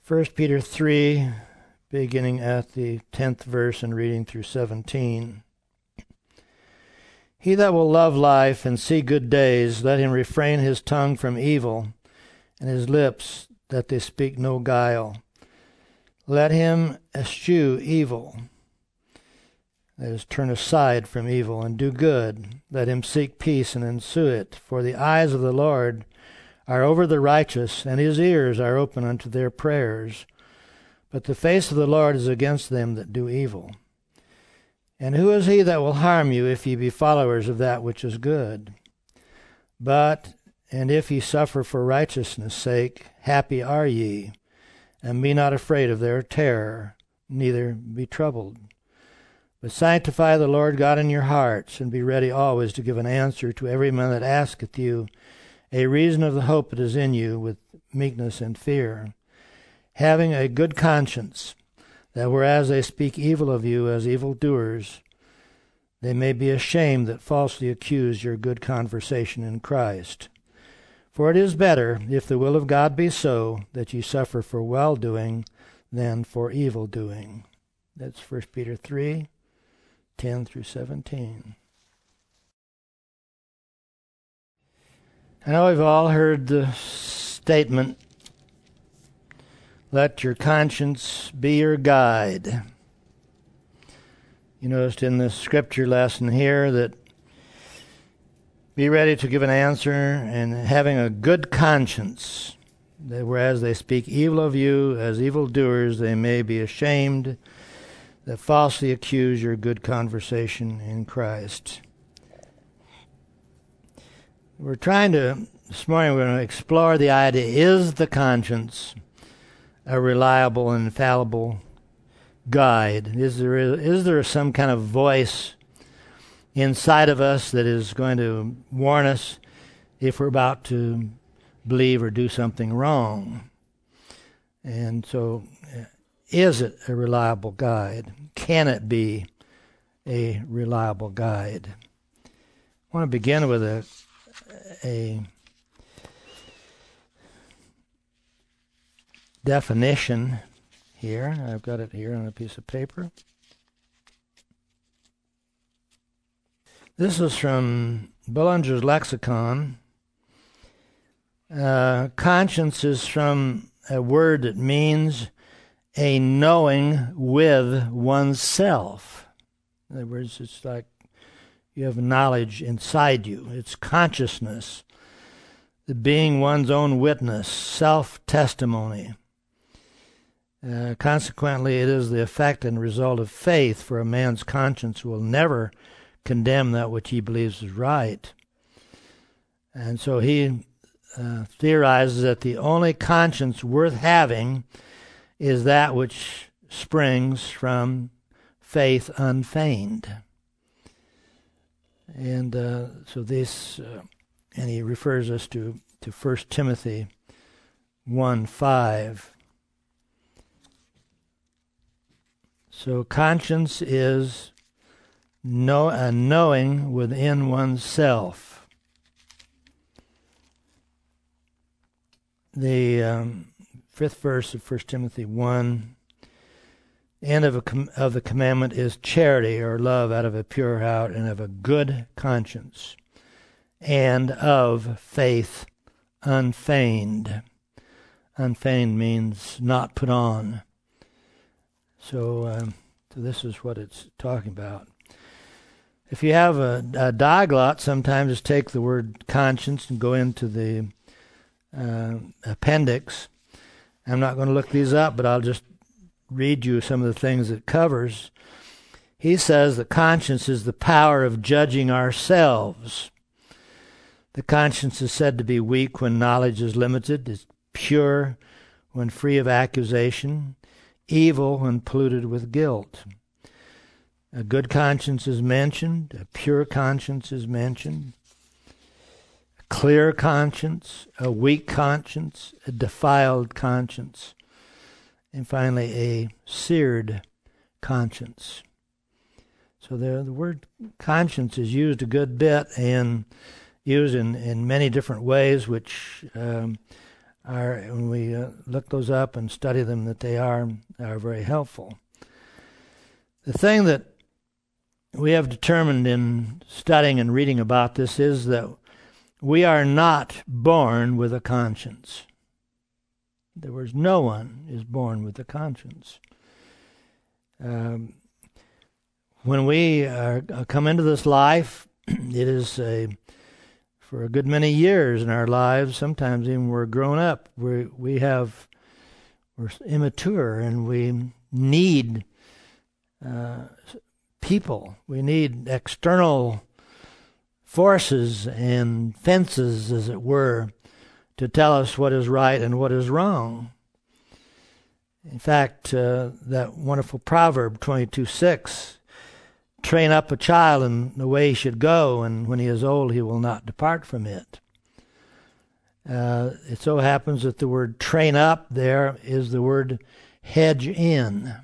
1 Peter 3, beginning at the 10th verse and reading through 17. He that will love life and see good days, let him refrain his tongue from evil, and his lips that they speak no guile. Let him eschew evil, that is, turn aside from evil, and do good. Let him seek peace and ensue it. For the eyes of the Lord are over the righteous, and his ears are open unto their prayers. But the face of the Lord is against them that do evil. And who is he that will harm you, if ye be followers of that which is good? And if ye suffer for righteousness' sake, happy are ye, and be not afraid of their terror, neither be troubled. But sanctify the Lord God in your hearts, and be ready always to give an answer to every man that asketh you a reason of the hope that is in you, with meekness and fear, having a good conscience, that whereas they speak evil of you as evildoers, they may be ashamed that falsely accuse your good conversation in Christ. For it is better, if the will of God be so, that ye suffer for well-doing than for evil-doing. That's 1 Peter 3, 10 through 17. I know we've all heard the statement, let your conscience be your guide. You noticed in the scripture lesson here that be ready to give an answer and having a good conscience, that whereas they speak evil of you as evildoers, they may be ashamed that falsely accuse your good conversation in Christ. This morning we're going to explore the idea, is the conscience a reliable and infallible guide? Is there some kind of voice inside of us that is going to warn us if we're about to believe or do something wrong? And so, is it a reliable guide? Can it be a reliable guide? I want to begin with a definition here. I've got it here on a piece of paper. This is from Bullinger's Lexicon. Conscience is from a word that means a knowing with oneself. In other words, it's like you have knowledge inside you. It's consciousness, the being one's own witness, self-testimony. Consequently, it is the effect and result of faith, for a man's conscience will never condemn that which he believes is right. And so he theorizes that the only conscience worth having is that which springs from faith unfeigned. And and he refers us to 1 Timothy 1:5. So conscience is a knowing within oneself. The fifth verse of 1 Timothy 1, the end of the commandment is charity, or love out of a pure heart and of a good conscience, and of faith unfeigned. Unfeigned means not put on. So this is what it's talking about. If you have a diglot, sometimes just take the word conscience and go into the appendix. I'm not going to look these up, but I'll just read you some of the things it covers. He says that conscience is the power of judging ourselves. The conscience is said to be weak when knowledge is limited. It's pure when free of accusation. Evil when polluted with guilt. A good conscience is mentioned. A pure conscience is mentioned. A clear conscience. A weak conscience. A defiled conscience. And finally, a seared conscience. So the word conscience is used a good bit and used in many different ways, which when we look those up and study them, that they are very helpful. The thing that we have determined in studying and reading about this is that we are not born with a conscience. In other words, no one is born with a conscience. When we come into this life, it is for a good many years in our lives, sometimes even we're grown up, we're immature, and we need people. We need external forces and fences, as it were, to tell us what is right and what is wrong. In fact, that wonderful proverb 22:6, train up a child in the way he should go, and when he is old he will not depart from it. It so happens that the word train up there is the word hedge in.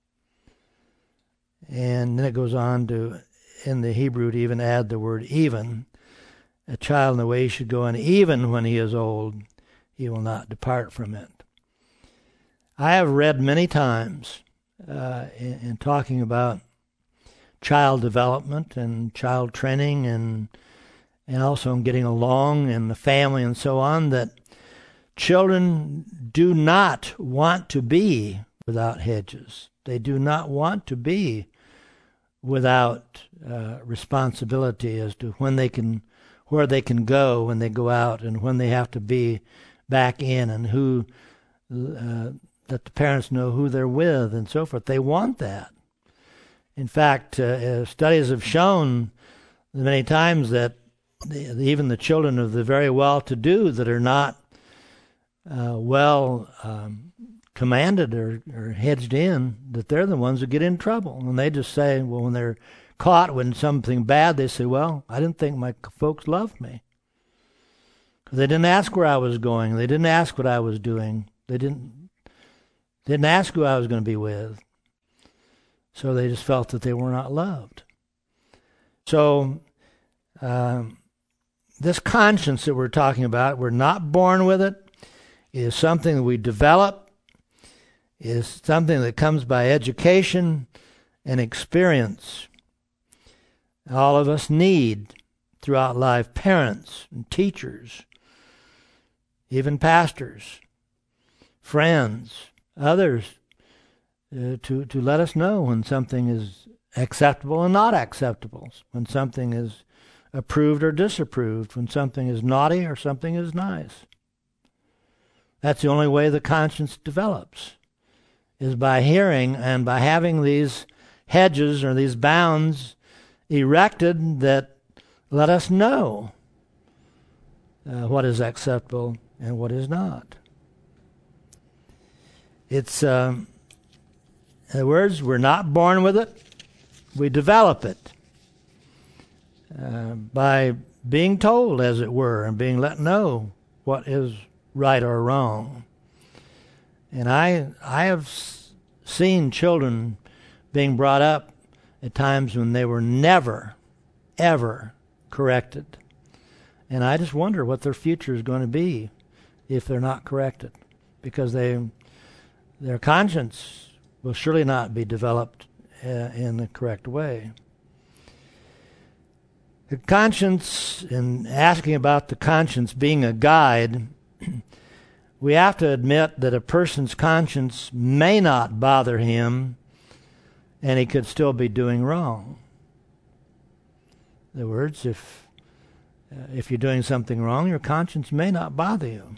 And then it goes on to, in the Hebrew, to even add the word even. A child in the way he should go, and even when he is old, he will not depart from it. I have read many times in talking about child development and child training and also in getting along in the family and so on, that children do not want to be without hedges. They do not want to be without responsibility as to where they can go when they go out, and when they have to be back in, and who that the parents know who they're with and so forth. They want that. In fact, studies have shown many times that even the children of the very well-to-do that are not commanded or hedged in, that they're the ones who get in trouble. And they just say, well, when they're caught with something bad, they say, well, I didn't think my folks loved me. Because they didn't ask where I was going. They didn't ask what I was doing. They didn't ask who I was going to be with. So they just felt that they were not loved. So this conscience that we're talking about, we're not born with it. It is something that we develop. It is something that comes by education and experience. All of us need, throughout life, parents and teachers, even pastors, friends, others, to let us know when something is acceptable and not acceptable, when something is approved or disapproved, when something is naughty or something is nice. That's the only way the conscience develops, is by hearing and by having these hedges or these bounds erected that let us know what is acceptable and what is not. It's, in other words, we're not born with it. We develop it by being told, as it were, and being let know what is right or wrong. And I have seen children being brought up at times when they were never, ever corrected. And I just wonder what their future is going to be if they're not corrected, because their conscience will surely not be developed in the correct way. The conscience, in asking about the conscience being a guide, we have to admit that a person's conscience may not bother him and he could still be doing wrong. In other words, if you're doing something wrong, your conscience may not bother you.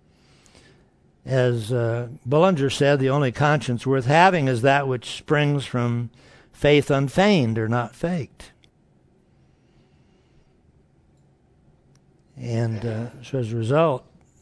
As Bullinger said, the only conscience worth having is that which springs from faith unfeigned or not faked. And so as a result,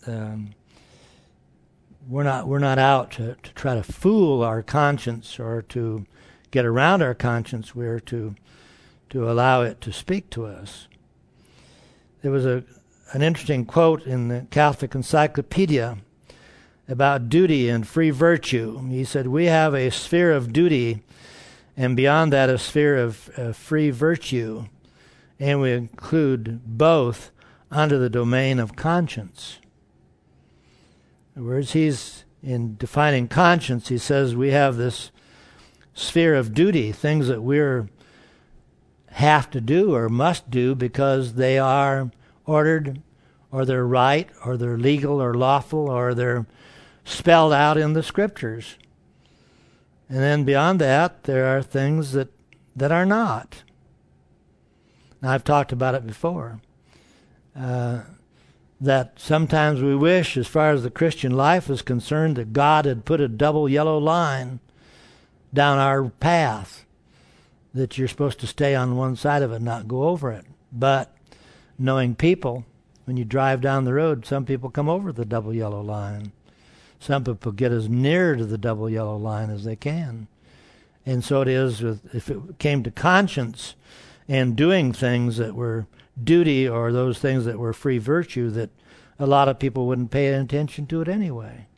we're not out to try to fool our conscience or to get around our conscience. We're to allow it to speak to us. There was an interesting quote in the Catholic Encyclopedia about duty and free virtue. He said, we have a sphere of duty, and beyond that a sphere of free virtue, and we include both under the domain of conscience. Whereas he's, in defining conscience, he says we have this sphere of duty, things that we're have to do or must do because they are ordered, or they're right, or they're legal or lawful, or they're spelled out in the Scriptures. And then beyond that, there are things that are not. Now, I've talked about it before. That sometimes we wish, as far as the Christian life is concerned, that God had put a double yellow line down our path, that you're supposed to stay on one side of it, not go over it. But knowing people, when you drive down the road, some people come over the double yellow line. Some people get as near to the double yellow line as they can. And so it is if it came to conscience and doing things that were duty or those things that were free virtue, that a lot of people wouldn't pay attention to it anyway.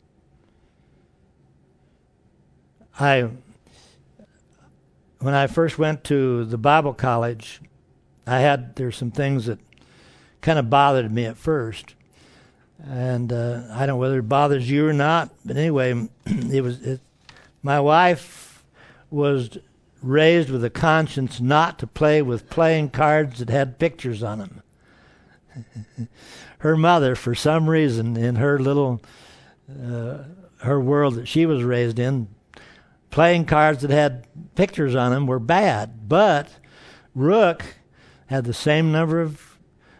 When I first went to the Bible college, there's some things that kind of bothered me at first. And I don't know whether it bothers you or not, but anyway, my wife was raised with a conscience not to play with playing cards that had pictures on them. Her mother, for some reason, in her little, her world that she was raised in, playing cards that had pictures on them were bad. But Rook had the same number of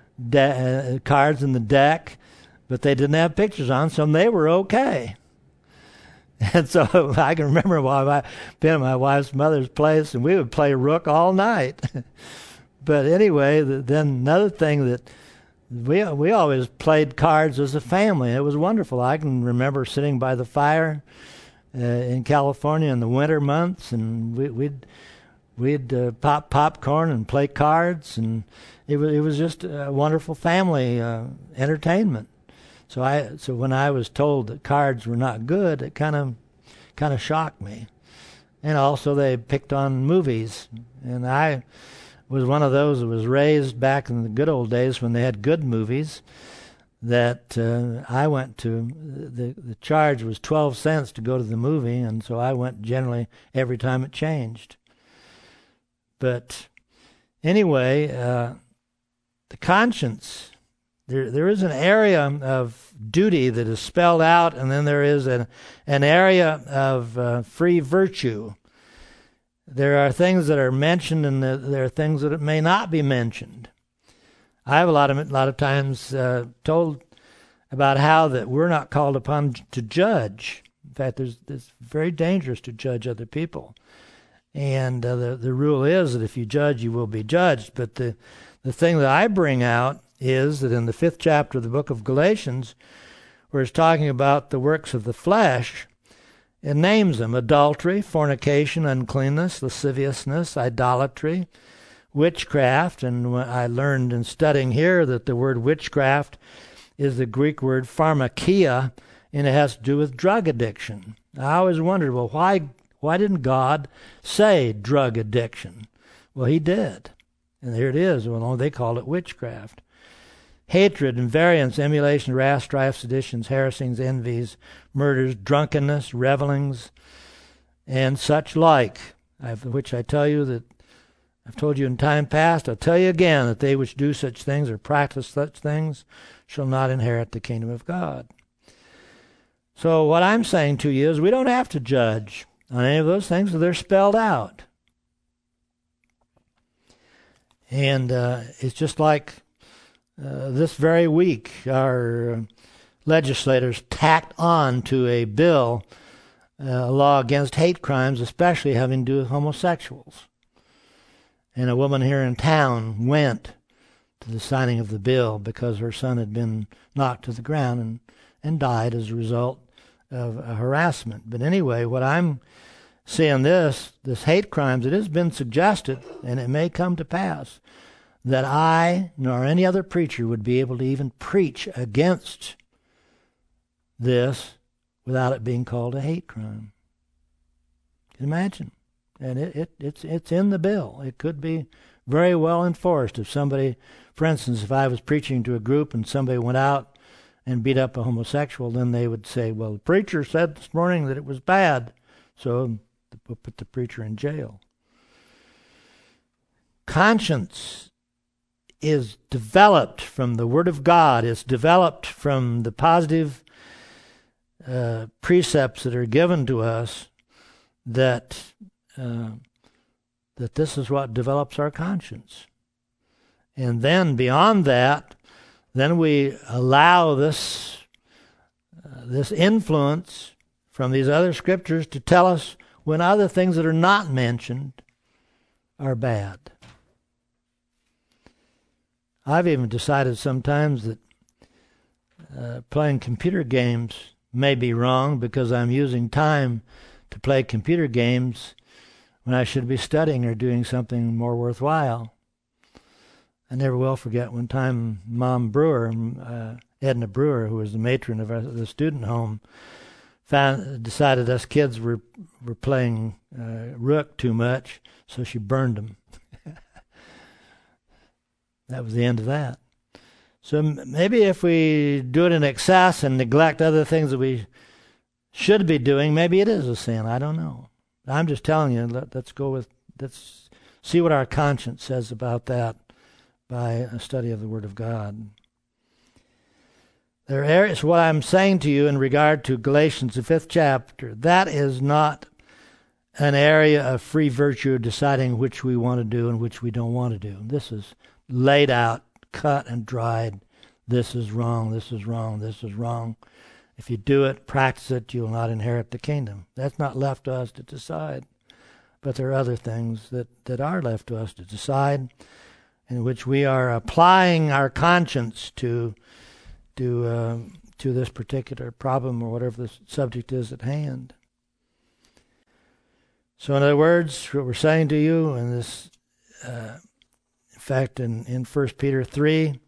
cards in the deck, but they didn't have pictures on, so they were okay. And so I can remember while I've been at my wife's mother's place, and we would play Rook all night. But anyway, then another thing that we always played cards as a family. It was wonderful. I can remember sitting by the fire in California in the winter months, and we'd pop popcorn and play cards, and it was just a wonderful family entertainment. So when I was told that cards were not good, it kind of shocked me. And also they picked on movies, and I was one of those that was raised back in the good old days when they had good movies. That I went to, the charge was 12 cents to go to the movie, and so I went generally every time it changed. But anyway, the conscience, there is an area of duty that is spelled out, and then there is an area of free virtue. There are things that are mentioned, and there are things that may not be mentioned. I have a lot of times told about how that we're not called upon to judge. In fact, it's very dangerous to judge other people. And the rule is that if you judge, you will be judged. But the thing that I bring out is that in the 5th chapter of the book of Galatians, where it's talking about the works of the flesh, it names them: adultery, fornication, uncleanness, lasciviousness, idolatry, witchcraft. And I learned in studying here that the word witchcraft is the Greek word pharmakia, and it has to do with drug addiction. I always wondered, well, why didn't God say drug addiction? Well, he did. And here it is. Well, they called it witchcraft. Hatred and variance, emulation, wrath, strife, seditions, heresies, envies, murders, drunkenness, revelings, and such like, which I tell you that I've told you in time past, I'll tell you again, that they which do such things or practice such things shall not inherit the kingdom of God. So what I'm saying to you is we don't have to judge on any of those things, they're spelled out. And it's just like this very week, our legislators tacked on to a bill, a law against hate crimes, especially having to do with homosexuals. And a woman here in town went to the signing of the bill because her son had been knocked to the ground and died as a result of a harassment. But anyway, what I'm seeing this hate crimes, it has been suggested, and it may come to pass, that I nor any other preacher would be able to even preach against this without it being called a hate crime. Can you imagine? And it's in the bill. It could be very well enforced if somebody, for instance, if I was preaching to a group and somebody went out and beat up a homosexual, then they would say, well, the preacher said this morning that it was bad, so we'll put the preacher in jail. Conscience is developed from the Word of God. It's developed from the positive precepts that are given to us, that this is what develops our conscience. And then beyond that, then we allow this influence from these other scriptures to tell us when other things that are not mentioned are bad. I've even decided sometimes that playing computer games may be wrong because I'm using time to play computer games when I should be studying or doing something more worthwhile. I never will forget one time Mom Brewer, Edna Brewer, who was the matron of the student home, decided us kids were playing Rook too much, so she burned them. That was the end of that. So maybe if we do it in excess and neglect other things that we should be doing, maybe it is a sin. I don't know. I'm just telling you, let's see what our conscience says about that by a study of the Word of God. There are areas, what I'm saying to you in regard to Galatians, the 5th chapter, that is not an area of free virtue deciding which we want to do and which we don't want to do. This is laid out, cut and dried. This is wrong, this is wrong, this is wrong. If you do it, practice it, you will not inherit the kingdom. That's not left to us to decide. But there are other things that are left to us to decide, in which we are applying our conscience to this particular problem or whatever the subject is at hand. So in other words, what we're saying to you in this, in fact, in 1 Peter 3,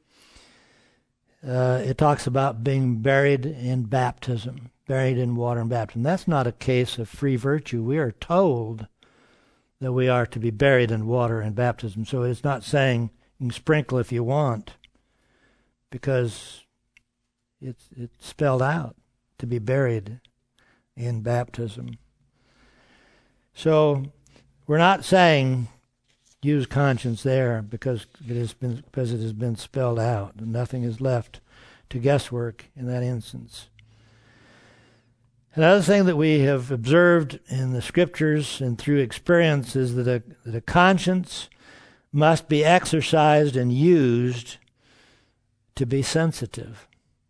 it talks about being buried in baptism, buried in water and baptism. That's not a case of free virtue. We are told that we are to be buried in water and baptism. So it's not saying you can sprinkle if you want, because it's spelled out to be buried in baptism. So we're not saying use conscience there because it has been spelled out, and nothing is left to guesswork in that instance. Another thing that we have observed in the Scriptures and through experience is that a conscience must be exercised and used to be sensitive.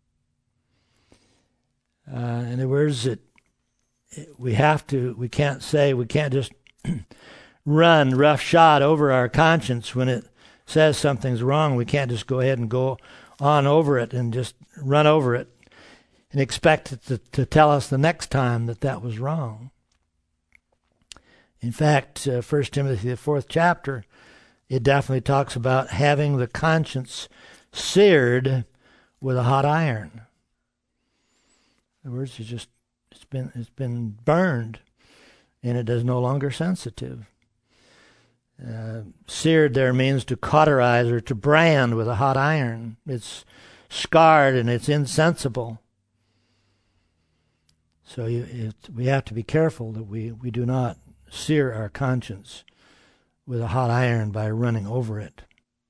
In other words, we can't just run roughshod over our conscience when it says something's wrong. We can't just go ahead and go on over it and just run over it and expect it to tell us the next time that was wrong. In fact, 1 Timothy, the 4th chapter, it definitely talks about having the conscience seared with a hot iron. In other words, it's been burned, and it is no longer sensitive. Seared there means to cauterize or to brand with a hot iron. It's scarred and it's insensible. So we have to be careful that we do not sear our conscience with a hot iron by running over it.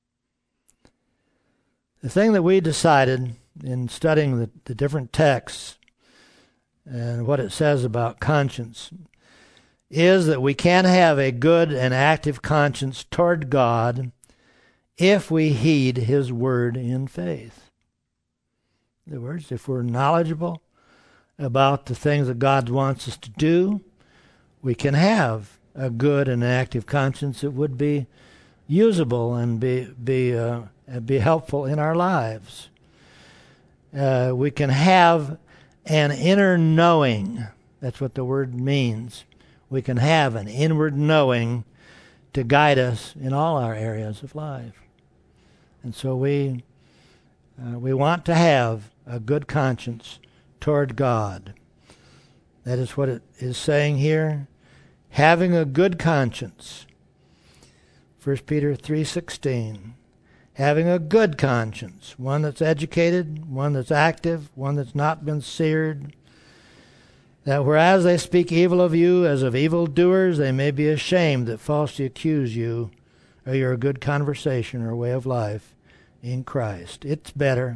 The thing that we decided in studying the different texts and what it says about conscience is that we can have a good and active conscience toward God if we heed His Word in faith. In other words, if we're knowledgeable about the things that God wants us to do, we can have a good and active conscience that would be usable and be helpful in our lives. We can have an inner knowing. That's what the word means. We can have an inward knowing to guide us in all our areas of life. And so we want to have a good conscience toward God. That is what it is saying here. Having a good conscience. 1 Peter 3:16. having a good conscience, one that's educated, one that's active, one that's not been seared, that whereas they speak evil of you as of evildoers, they may be ashamed that falsely accuse you of your good conversation or way of life in Christ. It's better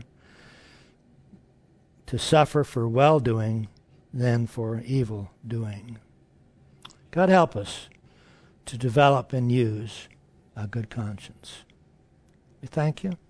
to suffer for well-doing than for evil-doing. God help us to develop and use a good conscience. We thank you.